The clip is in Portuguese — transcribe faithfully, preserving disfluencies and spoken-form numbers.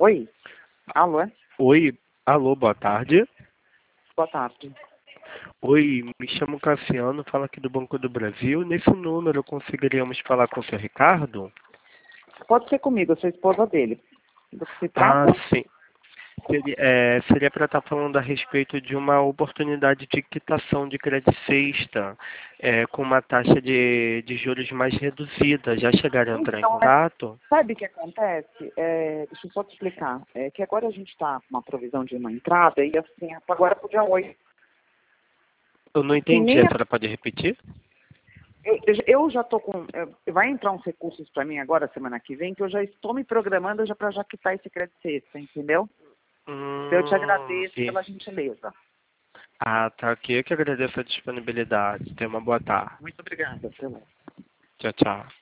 Oi, alô, é? Oi, alô, boa tarde. Boa tarde. Oi, me chamo Cassiano, falo aqui do Banco do Brasil. Nesse número conseguiríamos falar com o seu Ricardo? Pode ser comigo, eu sou esposa dele. Do que se Ah, trata? sim. Seria, é, seria para estar falando a respeito de uma oportunidade de quitação de crédito sexta, é, com uma taxa de, de juros mais reduzida. Já chegaram a entrar em Então, é, contato? sabe o que acontece? É, deixa eu só te explicar. É que agora a gente está com uma provisão de uma entrada e assim, agora pro dia oito. Eu não Que entendi, nem a a- senhora pode repetir? eu, eu- eu já estou com. é, Vai entrar uns recursos para mim agora, semana que vem, que eu já estou me programando já para já quitar esse crédito sexta, entendeu? Eu te Hum, agradeço e- pela gentileza. ah, tá aqui. Eu que agradeço a disponibilidade. Tenha uma boa tarde. Muito obrigada. Pela Tchau, tchau.